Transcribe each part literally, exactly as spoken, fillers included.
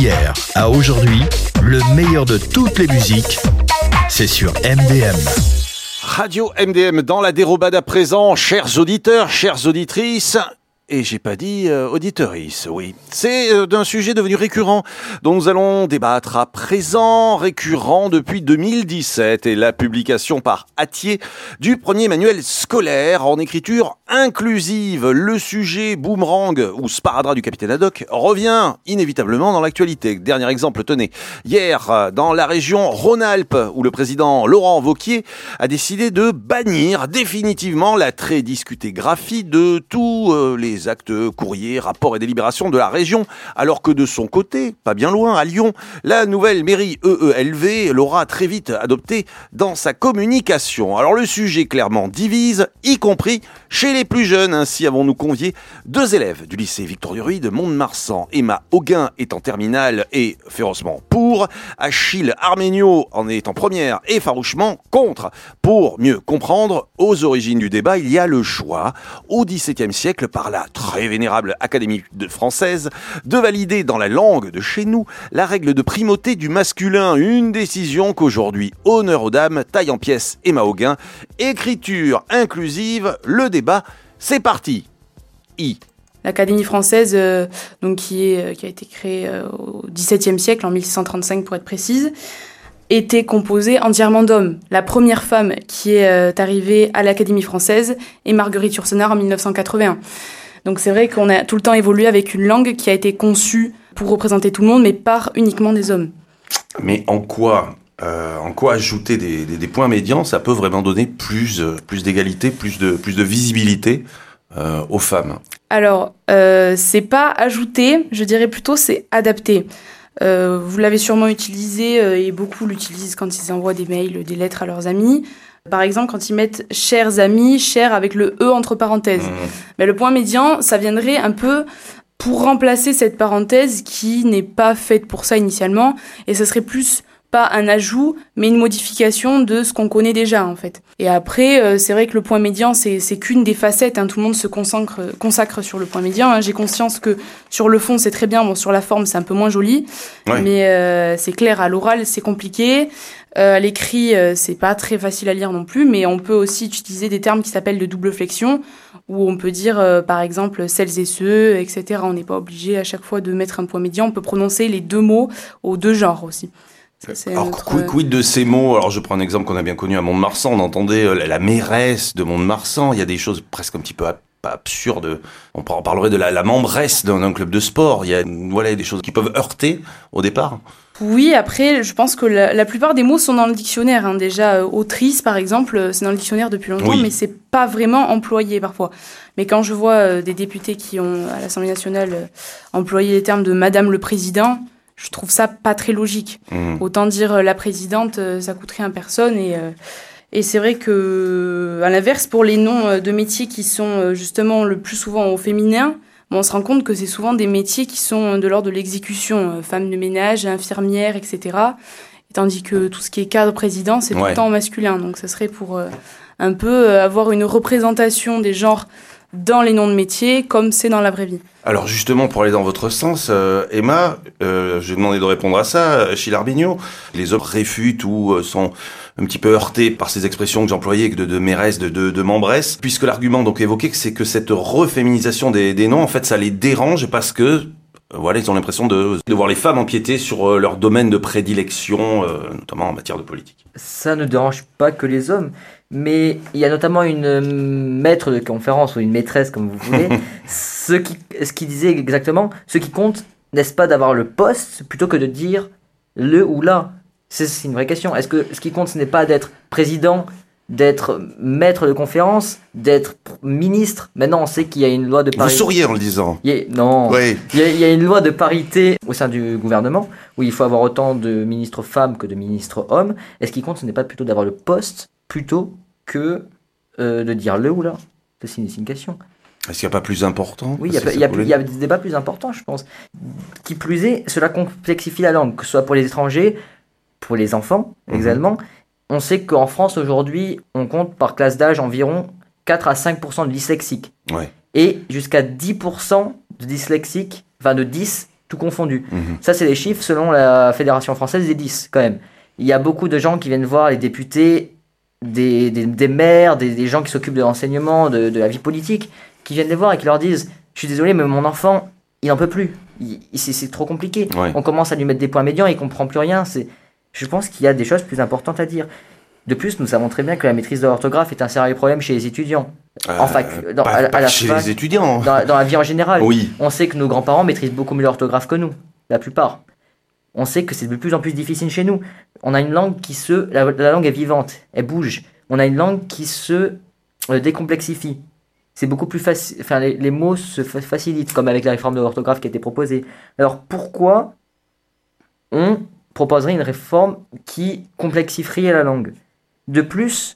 D'hier à aujourd'hui, le meilleur de toutes les musiques, c'est sur M D M. Radio M D M dans la dérobade à présent, chers auditeurs, chères auditrices. Et j'ai pas dit euh, auditrice, oui. C'est euh, d'un sujet devenu récurrent dont nous allons débattre à présent, récurrent depuis deux mille dix-sept et la publication par Hatier du premier manuel scolaire en écriture inclusive. Le sujet boomerang ou sparadrap du capitaine Haddock revient inévitablement dans l'actualité. Dernier exemple, tenez, hier dans la région Rhône-Alpes où le président Laurent Wauquiez a décidé de bannir définitivement la très discutée graphie de tous euh, les actes, courriers, rapports et délibérations de la région, alors que de son côté, pas bien loin, à Lyon, la nouvelle mairie E E L V l'aura très vite adoptée dans sa communication. Alors le sujet clairement divise, y compris chez les plus jeunes. Ainsi avons-nous convié deux élèves du lycée Victor Duruy de Mont-de-Marsan. Emma Auguin est en terminale et férocement pour. Achille Arménio en est en première et farouchement contre. Pour mieux comprendre, aux origines du débat, il y a le choix, au dix-septième siècle, par la très vénérable Académie de française, de valider dans la langue de chez nous la règle de primauté du masculin, une décision qu'aujourd'hui, honneur aux dames, taille en pièces Emma Auguin, écriture inclusive, le débat, c'est parti. I. L'Académie française, euh, donc qui, est, qui a été créée euh, au dix-septième siècle, en mille six cent trente-cinq pour être précise, était composée entièrement d'hommes. La première femme qui est euh, arrivée à l'Académie française est Marguerite Yourcenar en mille neuf cent quatre-vingt-un. Donc c'est vrai qu'on a tout le temps évolué avec une langue qui a été conçue pour représenter tout le monde, mais par uniquement des hommes. Mais en quoi, euh, en quoi ajouter des, des, des points médians, ça peut vraiment donner plus, plus d'égalité, plus de, plus de visibilité euh, aux femmes? Alors, euh, c'est pas ajouter, je dirais plutôt c'est adapter. Euh, vous l'avez sûrement utilisé, euh, et beaucoup l'utilisent quand ils envoient des mails, des lettres à leurs amis. Par exemple, quand ils mettent « chers amis », « cher » avec le « e » entre parenthèses. Mmh. Mais le point médian, ça viendrait un peu pour remplacer cette parenthèse qui n'est pas faite pour ça initialement. Et ça serait plus pas un ajout, mais une modification de ce qu'on connaît déjà, en fait. Et après, euh, c'est vrai que le point médian, c'est, c'est qu'une des facettes. Hein, tout le monde se consacre, consacre sur le point médian. Hein. J'ai conscience que sur le fond, c'est très bien. Bon, sur la forme, c'est un peu moins joli. Ouais. Mais euh, c'est clair, à l'oral, c'est compliqué. Euh, à l'écrit, euh, c'est pas très facile à lire non plus, mais on peut aussi utiliser des termes qui s'appellent de double flexion, où on peut dire, euh, par exemple, celles et ceux, et cetera. On n'est pas obligé à chaque fois de mettre un point médian. On peut prononcer les deux mots aux deux genres aussi. Ça, c'est alors, notre... quid, quid de ces mots? Alors, je prends un exemple qu'on a bien connu à Mont-de-Marsan. On entendait euh, la, la mairesse de Mont-de-Marsan. Il y a des choses presque un petit peu pas absurdes. On parlerait de la, la membresse d'un, d'un club de sport. Il y a, voilà, des choses qui peuvent heurter au départ. Oui, après, je pense que la, la plupart des mots sont dans le dictionnaire. Hein. Déjà, euh, autrice, par exemple, c'est dans le dictionnaire depuis longtemps, oui. Mais c'est pas vraiment employé parfois. Mais quand je vois euh, des députés qui ont, à l'Assemblée nationale, euh, employé les termes de Madame le Président, je trouve ça pas très logique. Mmh. Autant dire euh, la présidente, euh, ça coûte rien à personne. Et, euh, et c'est vrai que, à l'inverse, pour les noms de métiers qui sont euh, justement le plus souvent au féminin, bon, on se rend compte que c'est souvent des métiers qui sont de l'ordre de l'exécution, euh, femmes de ménage, infirmières, et cetera. Et tandis que tout ce qui est cadre président, c'est ouais. tout le temps au masculin. Donc ça serait pour euh, un peu euh, avoir une représentation des genres dans les noms de métiers, comme c'est dans la vraie vie. Alors justement, pour aller dans votre sens, euh, Emma, euh, j'ai demandé de répondre à ça, Achille Arménio. Les hommes réfutent ou euh, sont un petit peu heurtés par ces expressions que j'employais de, de mairesse, de, de, de membresse, puisque l'argument donc évoqué, c'est que cette reféminisation des, des noms, en fait, ça les dérange parce que euh, voilà, ils ont l'impression de, de voir les femmes empiéter sur euh, leur domaine de prédilection, euh, notamment en matière de politique. Ça ne dérange pas que les hommes. Mais il y a notamment une maître de conférence ou une maîtresse, comme vous voulez, ce, qui, ce qui disait exactement, ce qui compte, n'est-ce pas d'avoir le poste plutôt que de dire le ou la? C'est, c'est une vraie question. Est-ce que ce qui compte, ce n'est pas d'être président, d'être maître de conférence, d'être ministre? Maintenant, on sait qu'il y a une loi de parité. Vous souriez en le disant. Il y a, non. Oui. Il y a, il y a une loi de parité au sein du gouvernement où il faut avoir autant de ministres femmes que de ministres hommes. Et ce qui compte, ce n'est pas plutôt d'avoir le poste plutôt que euh, de dire le ou la. C'est une, c'est une question. Est-ce qu'il n'y a pas plus important? Oui, il y, y, y, y a des débats plus importants, je pense. Qui plus est, cela complexifie la langue, que ce soit pour les étrangers, pour les enfants, mmh. également. On sait qu'en France, aujourd'hui, on compte par classe d'âge environ quatre à cinq pour cent de dyslexiques. Ouais. Et jusqu'à dix pour cent de dyslexiques, enfin de dys tout confondu. Mmh. Ça, c'est les chiffres selon la Fédération française des dix, quand même. Il y a beaucoup de gens qui viennent voir les députés, des, des, des maires, des, des gens qui s'occupent de l'enseignement, de, de la vie politique, qui viennent les voir et qui leur disent « Je suis désolé, mais mon enfant, il n'en peut plus. Il, il, c'est, c'est trop compliqué. Ouais. On commence à lui mettre des points médians, il ne comprend plus rien. » C'est, je pense qu'il y a des choses plus importantes à dire. De plus, nous savons très bien que la maîtrise de l'orthographe est un sérieux problème chez les étudiants. Euh, en fac, dans, pas, à, pas à la chez fac, les étudiants. dans, dans la vie en général. Oui. On sait que nos grands-parents maîtrisent beaucoup mieux l'orthographe que nous, la plupart. On sait que c'est de plus en plus difficile chez nous. On a une langue qui se... La, la langue est vivante, elle bouge. On a une langue qui se euh, décomplexifie. C'est beaucoup plus facile... Enfin, les, les mots se fa- facilitent, comme avec la réforme de l'orthographe qui a été proposée. Alors, pourquoi on proposerait une réforme qui complexifierait la langue ? De plus,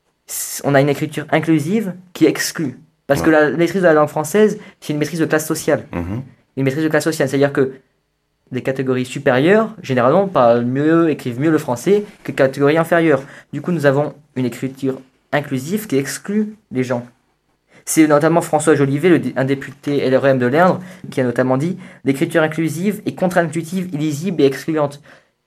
on a une écriture inclusive qui exclut. Parce ouais. que la maîtrise de la langue française, c'est une maîtrise de classe sociale. Mmh. Une maîtrise de classe sociale, c'est-à-dire que les catégories supérieures, généralement, parlent mieux, écrivent mieux le français que les catégories inférieures. Du coup, nous avons une écriture inclusive qui exclut les gens. C'est notamment François Jolivet, le, un député L R E M de l'Indre, qui a notamment dit « L'écriture inclusive est contre-intuitive, illisible et excluante ».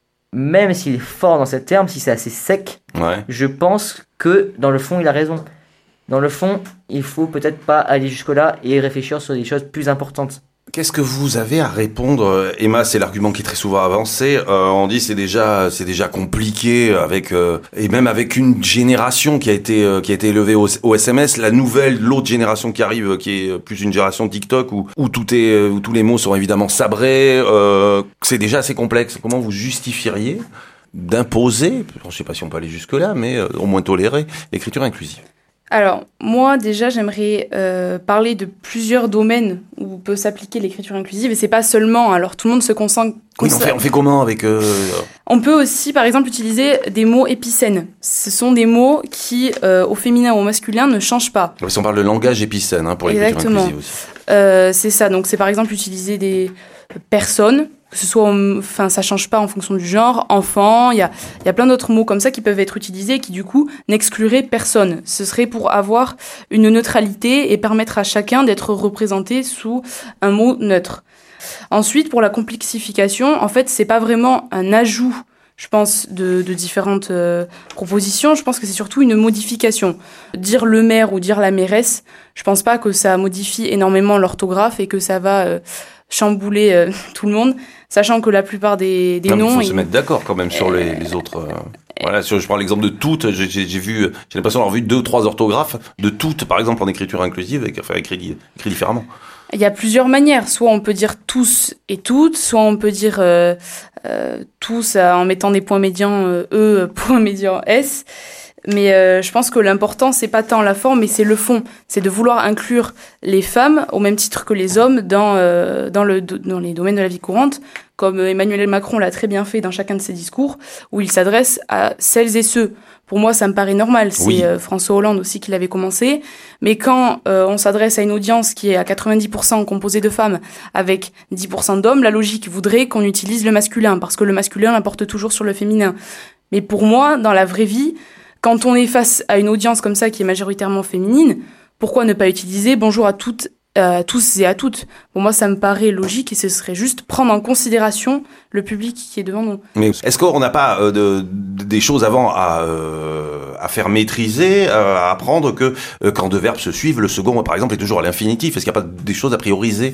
Même s'il est fort dans ce terme, si c'est assez sec, ouais. je pense que dans le fond, il a raison. Dans le fond, il faut peut-être pas aller jusque-là et réfléchir sur des choses plus importantes. Qu'est-ce que vous avez à répondre, Emma? C'est l'argument qui est très souvent avancé. Euh, on dit c'est déjà c'est déjà compliqué avec euh, et même avec une génération qui a été euh, qui a été élevée au, au S M S. La nouvelle, l'autre génération qui arrive, qui est plus une génération TikTok où où tout est où tous les mots sont évidemment sabrés. Euh, c'est déjà assez complexe. Comment vous justifieriez d'imposer, je ne sais pas si on peut aller jusque là, mais euh, au moins tolérer l'écriture inclusive? Alors, moi, déjà, j'aimerais euh, parler de plusieurs domaines où peut s'appliquer l'écriture inclusive. Et c'est pas seulement, alors tout le monde se concentre... Oui, on fait, on fait comment avec... Euh... On peut aussi, par exemple, utiliser des mots épicènes. Ce sont des mots qui, euh, au féminin ou au masculin, ne changent pas. Si on parle de langage épicène, hein, pour l'écriture Exactement. inclusive aussi. Euh, c'est ça, donc c'est par exemple utiliser des personnes... que ce soit, enfin, ça change pas en fonction du genre, enfant, il y a, il y a plein d'autres mots comme ça qui peuvent être utilisés et qui, du coup, n'excluraient personne. Ce serait pour avoir une neutralité et permettre à chacun d'être représenté sous un mot neutre. Ensuite, pour la complexification, en fait, c'est pas vraiment un ajout, je pense, de, de différentes euh, propositions. Je pense que c'est surtout une modification. Dire le maire ou dire la mairesse, je pense pas que ça modifie énormément l'orthographe et que ça va euh, chambouler euh, tout le monde, sachant que la plupart des, des non, noms... Il faut et... se mettre d'accord quand même sur euh... les, les autres... Euh... Voilà, si je prends l'exemple de toutes, j'ai, j'ai, j'ai vu, j'ai l'impression d'avoir vu deux ou trois orthographes de toutes, par exemple en écriture inclusive, et, enfin écrit, écrit différemment. Il y a plusieurs manières. Soit on peut dire tous et toutes, soit on peut dire euh, euh, tous euh, en mettant des points médians euh, E, points médians S. Mais euh, je pense que l'important, c'est pas tant la forme, mais c'est le fond. C'est de vouloir inclure les femmes au même titre que les hommes dans, euh, dans, le, dans les domaines de la vie courante, comme Emmanuel Macron l'a très bien fait dans chacun de ses discours, où il s'adresse à celles et ceux. Pour moi, ça me paraît normal. C'est oui. euh, François Hollande aussi qui l'avait commencé. Mais quand euh, on s'adresse à une audience qui est à quatre-vingt-dix pour cent composée de femmes avec dix pour cent d'hommes, la logique voudrait qu'on utilise le masculin, parce que le masculin l'emporte toujours sur le féminin. Mais pour moi, dans la vraie vie, quand on est face à une audience comme ça qui est majoritairement féminine, pourquoi ne pas utiliser bonjour à toutes, à tous et à toutes? Pour moi, ça me paraît logique et ce serait juste prendre en considération le public qui est devant nous. Mais est-ce qu'on n'a pas euh, de, de, des choses avant à, euh, à faire maîtriser, à apprendre que euh, quand deux verbes se suivent, le second, par exemple, est toujours à l'infinitif? Est-ce qu'il n'y a pas des choses à prioriser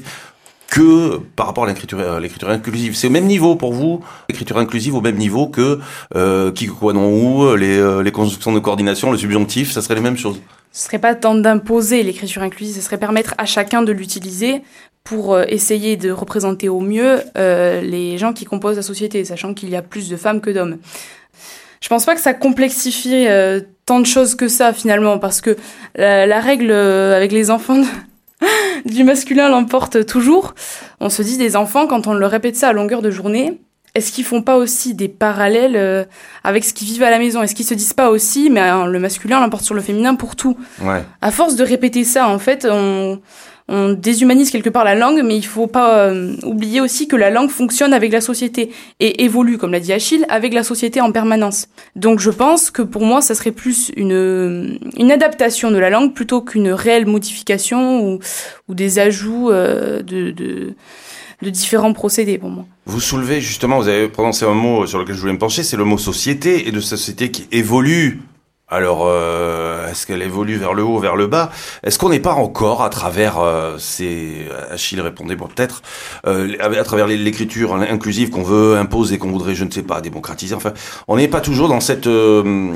que par rapport à l'écriture, à l'écriture inclusive? C'est au même niveau pour vous, l'écriture inclusive au même niveau que euh, qui, quoi, non, où, les, euh, les constructions de coordination, le subjonctif, ça serait les mêmes choses? Ce serait pas tant d'imposer l'écriture inclusive, ce serait permettre à chacun de l'utiliser pour euh, essayer de représenter au mieux euh, les gens qui composent la société, sachant qu'il y a plus de femmes que d'hommes. Je pense pas que ça complexifie euh, tant de choses que ça finalement, parce que la, la règle euh, avec les enfants... du masculin l'emporte toujours. On se dit des enfants, quand on leur répète ça à longueur de journée, est-ce qu'ils font pas aussi des parallèles euh, avec ce qu'ils vivent à la maison? Est-ce qu'ils se disent pas aussi, mais euh, le masculin l'emporte sur le féminin pour tout? Ouais. À force de répéter ça, en fait, on, on déshumanise quelque part la langue, mais il faut pas euh, oublier aussi que la langue fonctionne avec la société et évolue, comme l'a dit Achille, avec la société en permanence. Donc je pense que pour moi, ça serait plus une, une adaptation de la langue plutôt qu'une réelle modification ou, ou des ajouts euh, de, de, de différents procédés pour moi. Vous soulevez justement, vous avez prononcé un mot sur lequel je voulais me pencher, c'est le mot société, et de société qui évolue. Alors, euh, est-ce qu'elle évolue vers le haut, vers le bas ? Est-ce qu'on n'est pas encore, à travers euh, ces... Achille répondait, bon, peut-être, euh, à travers l'écriture inclusive qu'on veut imposer, qu'on voudrait, je ne sais pas, démocratiser, enfin, on n'est pas toujours dans cette euh,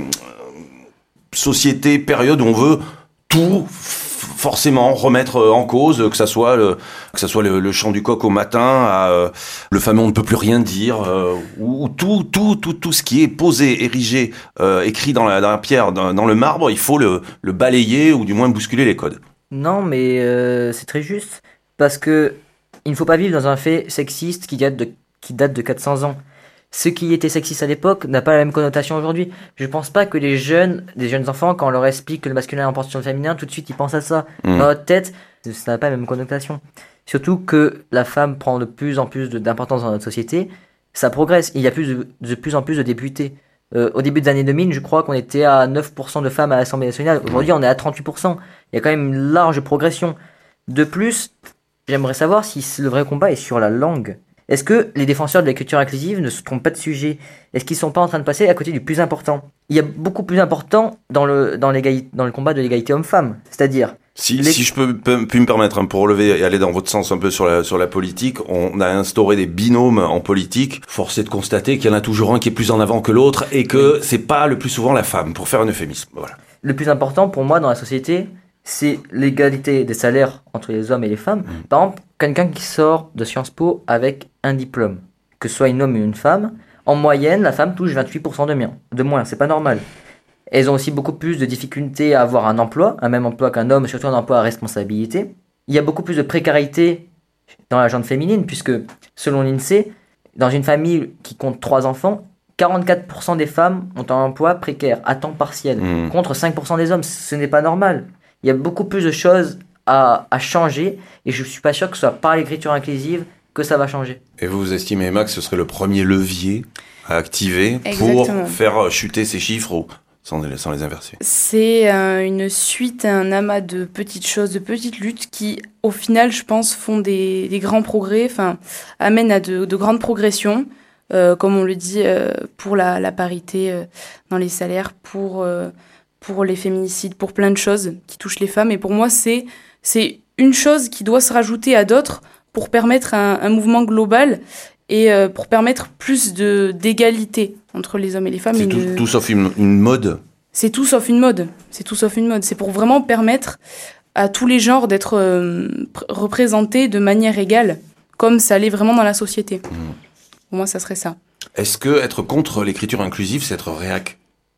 société, période où on veut tout forcément remettre en cause, que ça soit le, que ça soit le, le chant du coq au matin, à, euh, le fameux on ne peut plus rien dire, euh, ou, ou tout, tout, tout, tout ce qui est posé, érigé, euh, écrit dans la, dans la pierre, dans, dans le marbre, il faut le, le balayer ou du moins bousculer les codes. Non, mais euh, c'est très juste, parce que il ne faut pas vivre dans un fait sexiste qui date de, qui date de quatre cents ans. Ce qui était sexiste à l'époque n'a pas la même connotation aujourd'hui. Je pense pas que les jeunes, des jeunes enfants, quand on leur explique que le masculin emporte sur le féminin, tout de suite ils pensent à ça. Mmh. Dans leur tête, ça n'a pas la même connotation. Surtout que la femme prend de plus en plus de, d'importance dans notre société, ça progresse. Il y a plus de, de plus en plus de députés. Euh, au début des années deux mille, je crois qu'on était à neuf pour cent de femmes à l'Assemblée nationale. Aujourd'hui, on est à trente-huit pour cent. Il y a quand même une large progression. De plus, j'aimerais savoir si le vrai combat est sur la langue. Est-ce que les défenseurs de l'écriture inclusive ne se trompent pas de sujet ? Est-ce qu'ils ne sont pas en train de passer à côté du plus important ? Il y a beaucoup plus important dans le, dans dans le combat de l'égalité homme-femme. C'est-à-dire... Si, les... si je peux, peux, peux me permettre, hein, pour relever et aller dans votre sens un peu sur la, sur la politique, on a instauré des binômes en politique. Force est de constater qu'il y en a toujours un qui est plus en avant que l'autre et que oui. C'est pas le plus souvent la femme, pour faire un euphémisme. Voilà. Le plus important pour moi dans la société, c'est l'égalité des salaires entre les hommes et les femmes. Mmh. Par exemple, quelqu'un qui sort de Sciences Po avec un diplôme, que ce soit un homme ou une femme, en moyenne, la femme touche vingt-huit pour cent de moins. De moins, c'est pas normal. Elles ont aussi beaucoup plus de difficultés à avoir un emploi, un même emploi qu'un homme, surtout un emploi à responsabilité. Il y a beaucoup plus de précarité dans la gente féminine, puisque, selon l'INSEE, dans une famille qui compte trois enfants, quarante-quatre pour cent des femmes ont un emploi précaire, à temps partiel, mmh. contre cinq pour cent des hommes. Ce n'est pas normal. Il y a beaucoup plus de choses à, à changer, et je ne suis pas sûr que ce soit par l'écriture inclusive que ça va changer. Et vous, vous estimez, Emma, que ce serait le premier levier à activer Exactement. Pour faire chuter ces chiffres ou sans les, sans les inverser ? C'est euh, une suite, un amas de petites choses, de petites luttes qui, au final, je pense, font des, des grands progrès, enfin, amènent à de, de grandes progressions, euh, comme on le dit, euh, pour la, la parité euh, dans les salaires, pour... Euh, pour les féminicides, pour plein de choses qui touchent les femmes. Et pour moi, c'est, c'est une chose qui doit se rajouter à d'autres pour permettre un, un mouvement global et euh, pour permettre plus de, d'égalité entre les hommes et les femmes. C'est et tout, une... tout sauf une, une mode. C'est tout sauf une mode. C'est tout sauf une mode. C'est pour vraiment permettre à tous les genres d'être euh, pr- représentés de manière égale, comme ça l'est vraiment dans la société. Mmh. Pour moi, ça serait ça. Est-ce que être contre l'écriture inclusive, c'est être réac ?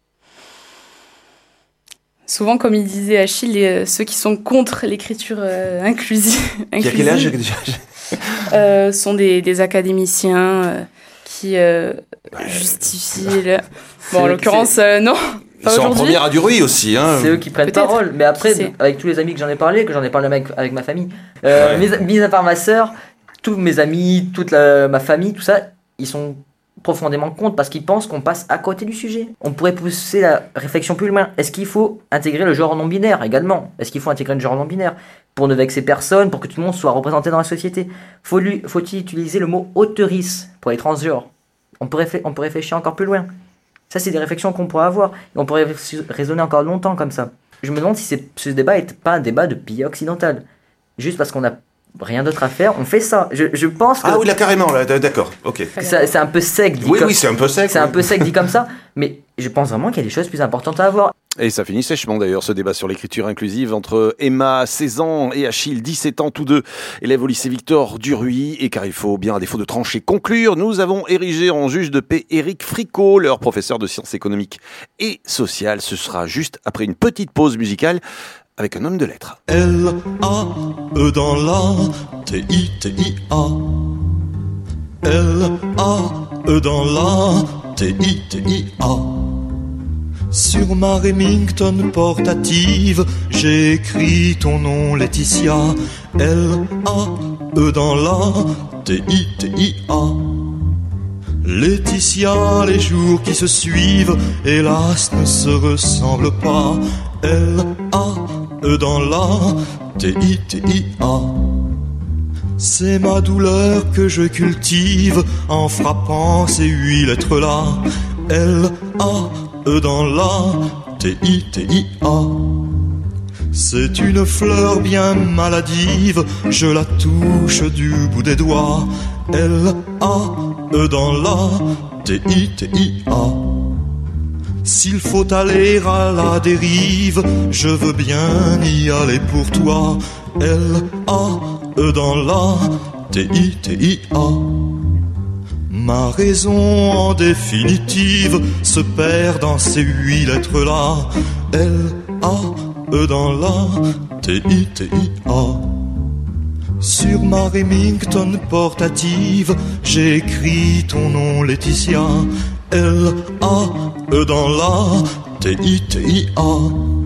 Souvent, comme il disait Achille, les, ceux qui sont contre l'écriture euh, inclusive, Qui a quel âge déjà euh, sont des, des académiciens euh, qui euh, ouais, justifient... Le... Bon, en l'occurrence, euh, non. Ils sont en première à du bruit aussi. Hein. C'est eux qui prennent Peut-être. parole. Mais après, c'est... avec tous les amis que j'en ai parlé, que j'en ai parlé avec, avec ma famille, euh, ouais. mis, mis à part ma sœur, tous mes amis, toute la, ma famille, tout ça, ils sont... profondément contre parce qu'ils pensent qu'on passe à côté du sujet. On pourrait pousser la réflexion plus loin. Est-ce qu'il faut intégrer le genre non-binaire également ? Est-ce qu'il faut intégrer le genre non-binaire pour ne vexer personne, pour que tout le monde soit représenté dans la société ? Faut lui, faut-il utiliser le mot auteurice pour les transgenres ? On pourrait, fait, on pourrait réfléchir encore plus loin. Ça, c'est des réflexions qu'on pourrait avoir. Et on pourrait raisonner encore longtemps comme ça. Je me demande si c'est, ce débat n'est pas un débat de pays occidental. Juste parce qu'on a rien d'autre à faire, on fait ça. Je, je pense que... Ah oui, là, carrément, là, d'accord, ok. Ça, c'est un peu sec dit Oui, comme... oui, c'est un peu sec. C'est oui. un peu sec dit comme ça, mais je pense vraiment qu'il y a des choses plus importantes à avoir. Et ça finit sèchement d'ailleurs, ce débat sur l'écriture inclusive entre Emma, seize ans, et Achille, dix-sept ans, tous deux, élèves au lycée Victor Duruy. Et car il faut bien, à défaut de trancher, conclure, nous avons érigé en juge de paix Éric Fricot, leur professeur de sciences économiques et sociales. Ce sera juste après une petite pause musicale avec un homme de lettres. L A E dans la T I T I A. L A E dans la T I T I A. Sur ma Remington portative, j'ai écrit ton nom Laetitia. L A E dans la T I T I A. Laetitia, les jours qui se suivent, hélas, ne se ressemblent pas. L A E dans la T I T I A. C'est ma douleur que je cultive en frappant ces huit lettres-là. L, A, E dans la, T, I, T, I, A. C'est une fleur bien maladive, je la touche du bout des doigts. L, A, E dans la, T, I, T, I, A. S'il faut aller à la dérive, je veux bien y aller pour toi. L, A, E dans la, T, I, T, I, A. Ma raison en définitive se perd dans ces huit lettres-là. L, A, E dans la, T, I, T, I, A. Sur ma Remington portative, j'ai écrit ton nom Laetitia. L, A, E dans la, T, I, T, I, A.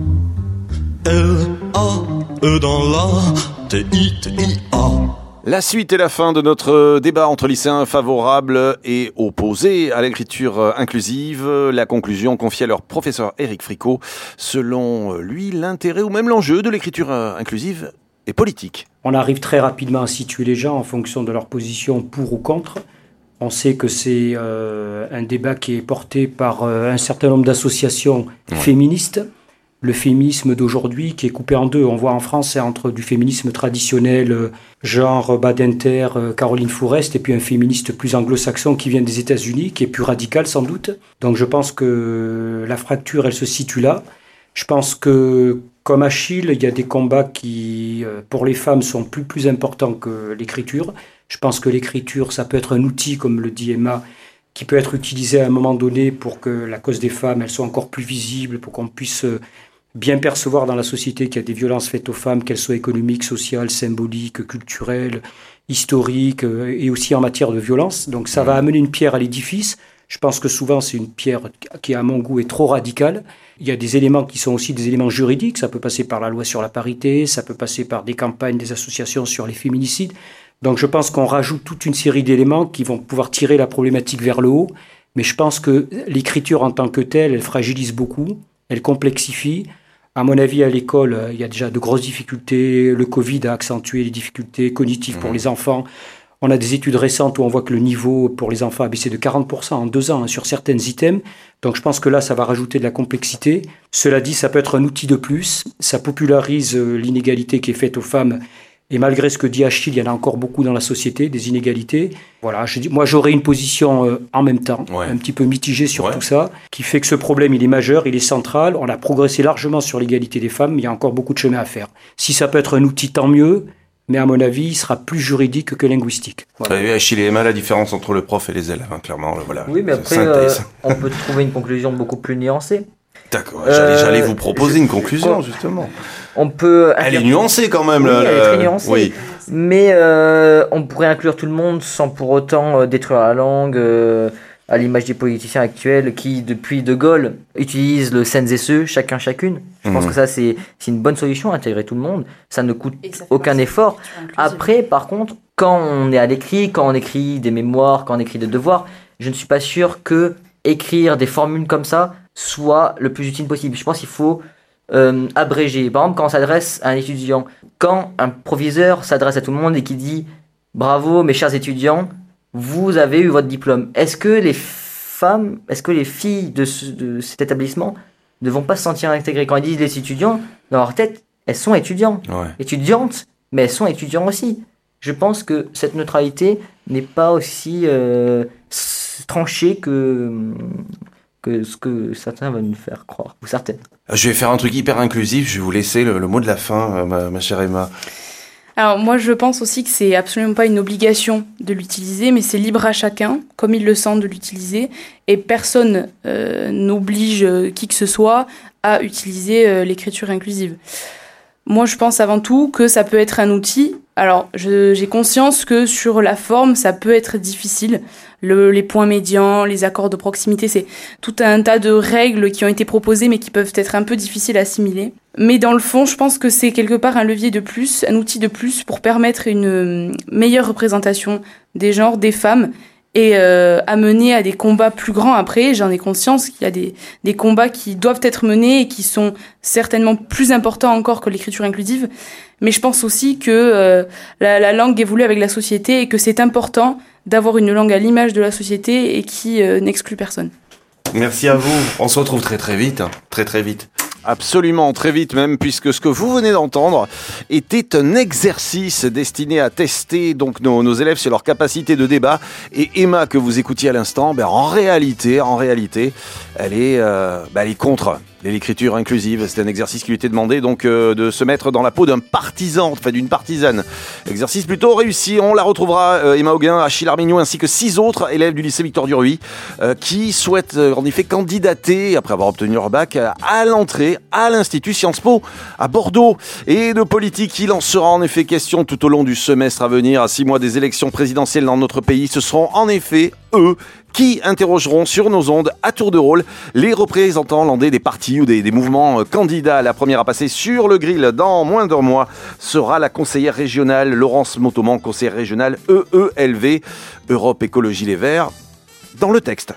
L, A, E dans la, T, I, T, I, A. La suite et la fin de notre débat entre lycéens favorables et opposés à l'écriture inclusive. La conclusion confiée à leur professeur Éric Fricot. Selon lui, l'intérêt ou même l'enjeu de l'écriture inclusive est politique. On arrive très rapidement à situer les gens en fonction de leur position pour ou contre. On sait que c'est euh, un débat qui est porté par euh, un certain nombre d'associations ouais. féministes. Le féminisme d'aujourd'hui qui est coupé en deux. On voit en France, c'est entre du féminisme traditionnel, euh, genre Badinter, euh, Caroline Fourest, et puis un féministe plus anglo-saxon qui vient des États-Unis, qui est plus radical sans doute. Donc je pense que la fracture, elle se situe là. Je pense que, comme Achille, il y a des combats qui, euh, pour les femmes, sont plus, plus importants que l'écriture. Je pense que l'écriture, ça peut être un outil, comme le dit Emma, qui peut être utilisé à un moment donné pour que la cause des femmes, elle soit encore plus visible, pour qu'on puisse bien percevoir dans la société qu'il y a des violences faites aux femmes, qu'elles soient économiques, sociales, symboliques, culturelles, historiques, et aussi en matière de violence. Donc ça va amener une pierre à l'édifice. Je pense que souvent, c'est une pierre qui, à mon goût, est trop radicale. Il y a des éléments qui sont aussi des éléments juridiques. Ça peut passer par la loi sur la parité, ça peut passer par des campagnes, des associations sur les féminicides. Donc je pense qu'on rajoute toute une série d'éléments qui vont pouvoir tirer la problématique vers le haut. Mais je pense que l'écriture en tant que telle, elle fragilise beaucoup, elle complexifie. À mon avis, à l'école, il y a déjà de grosses difficultés. Le Covid a accentué les difficultés cognitives pour les enfants. On a des études récentes où on voit que le niveau pour les enfants a baissé de quarante pour cent en deux ans hein, sur certains items. Donc je pense que là, ça va rajouter de la complexité. Cela dit, ça peut être un outil de plus. Ça popularise l'inégalité qui est faite aux femmes. Et malgré ce que dit Achille, il y en a encore beaucoup dans la société, des inégalités. Voilà, je dis, moi j'aurais une position euh, en même temps, ouais. un petit peu mitigée sur ouais. tout ça, qui fait que ce problème il est majeur, il est central. On a progressé largement sur l'égalité des femmes, mais il y a encore beaucoup de chemin à faire. Si ça peut être un outil, tant mieux, mais à mon avis, il sera plus juridique que linguistique. Voilà. Oui, Achille et Emma, la différence entre le prof et les élèves, hein, clairement. Voilà. Oui, mais après, euh, on peut trouver une conclusion beaucoup plus nuancée. D'accord, j'allais, euh, j'allais vous proposer je, une conclusion, je, justement. On peut... Elle est nuancée quand même. Oui, là, elle est très nuancée. Oui. Mais euh, on pourrait inclure tout le monde sans pour autant euh, détruire la langue, euh, à l'image des politiciens actuels qui, depuis De Gaulle, utilisent le censez-se, chacun, chacune. Je mmh. pense que ça, c'est, c'est une bonne solution, intégrer tout le monde. Ça ne coûte aucun effort. Après, par contre, quand on est à l'écrit, quand on écrit des mémoires, quand on écrit des devoirs, je ne suis pas sûr que écrire des formules comme ça soit le plus utile possible. Je pense qu'il faut euh, abréger. Par exemple, quand on s'adresse à un étudiant, quand un proviseur s'adresse à tout le monde et qui dit « Bravo, mes chers étudiants, vous avez eu votre diplôme », est-ce que les femmes, est-ce que les filles de, ce, de cet établissement ne vont pas se sentir intégrées? Quand ils disent les étudiants, dans leur tête, elles sont étudiants. Ouais. Étudiantes, mais elles sont étudiants aussi. Je pense que cette neutralité n'est pas aussi euh, tranchée que... que ce que certains veulent nous faire croire, ou certaines. Je vais faire un truc hyper inclusif, je vais vous laisser le, le mot de la fin, ma, ma chère Emma. Alors moi je pense aussi que c'est absolument pas une obligation de l'utiliser, mais c'est libre à chacun, comme il le sent, de l'utiliser, et personne euh, n'oblige qui que ce soit à utiliser euh, l'écriture inclusive. Moi je pense avant tout que ça peut être un outil. Alors je, j'ai conscience que sur la forme ça peut être difficile. Le, les points médians, les accords de proximité, c'est tout un tas de règles qui ont été proposées mais qui peuvent être un peu difficiles à assimiler. Mais dans le fond, je pense que c'est quelque part un levier de plus, un outil de plus pour permettre une meilleure représentation des genres, des femmes, et euh, à mener à des combats plus grands après. J'en ai conscience qu'il y a des, des combats qui doivent être menés et qui sont certainement plus importants encore que l'écriture inclusive. Mais je pense aussi que euh, la, la langue évolue avec la société et que c'est important d'avoir une langue à l'image de la société et qui euh, n'exclut personne. Merci à vous. On se retrouve très très vite. Hein. Très très vite. Absolument, très vite même, puisque ce que vous venez d'entendre était un exercice destiné à tester donc nos, nos élèves sur leur capacité de débat. Et Emma, que vous écoutiez à l'instant, ben en réalité, en réalité, elle est, euh, ben elle est contre l'écriture inclusive. C'est un exercice qui lui était demandé donc euh, de se mettre dans la peau d'un partisan, enfin d'une partisane. Exercice plutôt réussi. On la retrouvera, euh, Emma Auguin, Achille Armignon, ainsi que six autres élèves du lycée Victor Duruy euh, qui souhaitent euh, en effet candidater, après avoir obtenu leur bac, à l'entrée à l'Institut Sciences Po à Bordeaux. Et de politique, il en sera en effet question tout au long du semestre à venir. À six mois des élections présidentielles dans notre pays, ce seront en effet eux qui interrogeront sur nos ondes à tour de rôle les représentants landais des partis ou des, des mouvements candidats. La première à passer sur le grill dans moins d'un mois sera la conseillère régionale Laurence Motoman, conseillère régionale E E L V, Europe Écologie Les Verts, dans le texte.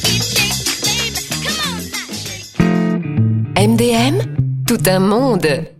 M D M, tout un monde.